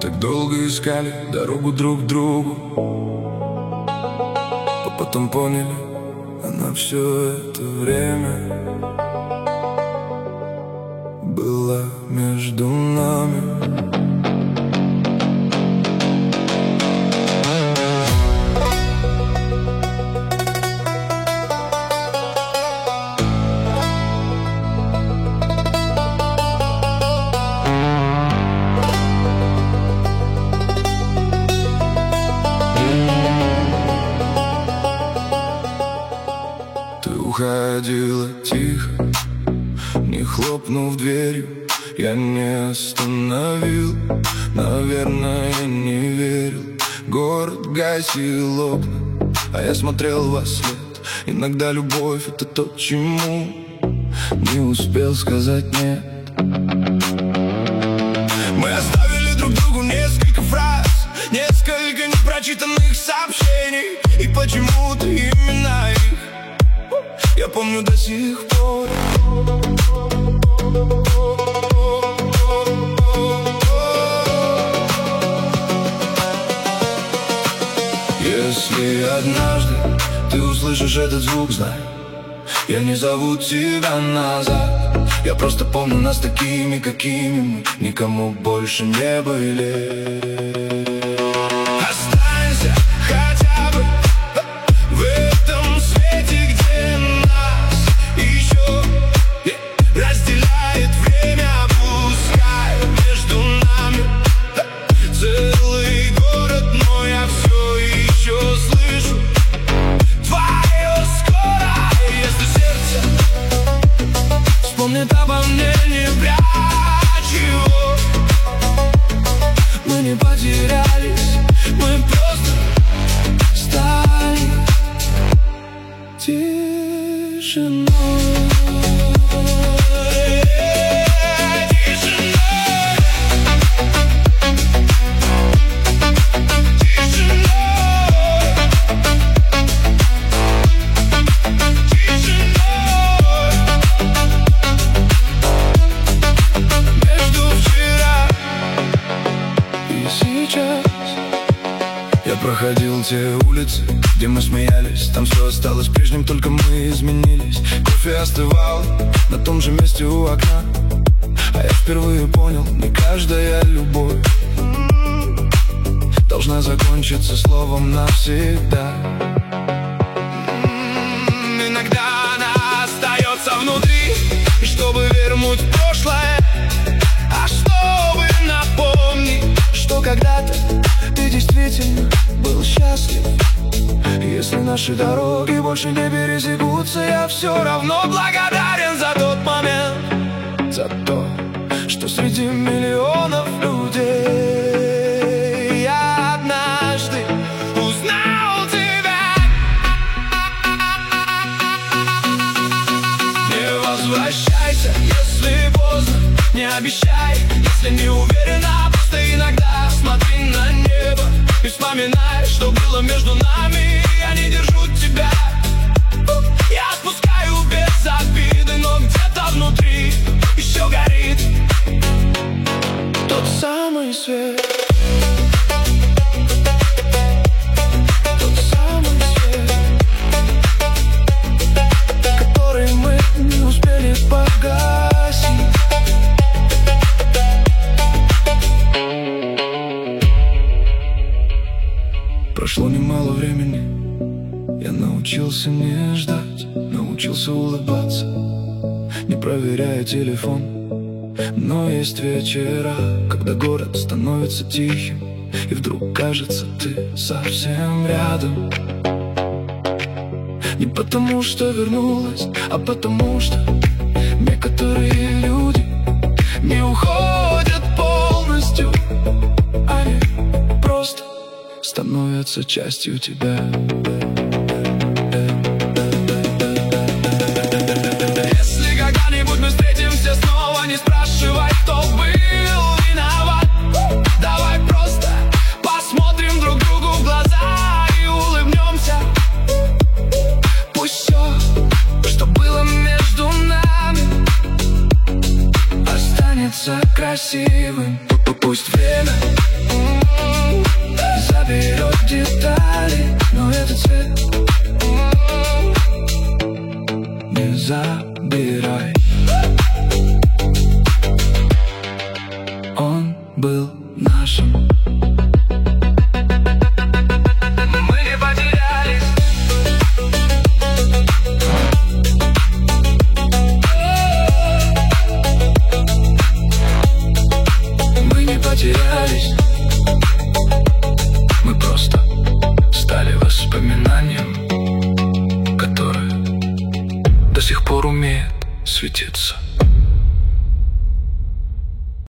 так долго искали дорогу друг к другу, а потом поняли, она все это время была между нами. Уходила тихо, не хлопнув дверью. Я не остановил, наверное, не верил. Город гасил окна, а я смотрел во след. Иногда любовь — это то, чему не успел сказать нет. Мы оставили друг другу несколько фраз, несколько непрочитанных сообщений, и почему-то именно их я помню до сих пор. Если однажды ты услышишь этот звук, знай, я не зову тебя назад. Я просто помню нас такими, какими мы никому больше не были. Останься хотя бы в этом свете, где нас еще разделяет время. Пускай между нами целый город, но я все еще слышу твое скоро. Если сердце вспомнит обо мне, не прячь его. Мы не потерялись, мы просто стали тишиной. Я проходил те улицы, где мы смеялись. Там все осталось прежним, только мы изменились. Кофе остывал на том же месте у окна, а я впервые понял, не каждая любовь должна закончиться словом навсегда. Иногда она остается внутри, чтобы вернуть прошлое, а чтобы напомнить, что когда-то ты действительно был счастлив. Если наши дороги больше не пересекутся, я все равно благодарен за тот момент, за то, что среди миллионов людей я однажды узнал тебя. Не возвращайся, если поздно, не обещай, если не уверена. Просто иногда смотри на небо и вспоминай, что было между нами. Я не держу тебя, я отпускаю без обиды, но где-то внутри еще горит тот самый свет. Тот самый свет, который мы не успели погасить. Прошло немало времени, я научился не ждать, научился улыбаться, не проверяя телефон. Но есть вечера, когда город становится тихим, и вдруг кажется, ты совсем рядом. Не потому что вернулась, а потому что некоторые люди не уходят полностью, они просто становятся частью тебя. Если когда-нибудь мы встретимся снова, не спрашивай, кто был виноват. Давай просто посмотрим друг другу в глаза и улыбнемся. Пусть все, что было между нами, останется красивым. Пусть время берет детали, но этот цвет не забирай. Он был нашим. Мы не потерялись. Мы не потерялись. Мы просто стали воспоминанием, которое до сих пор умеет светиться.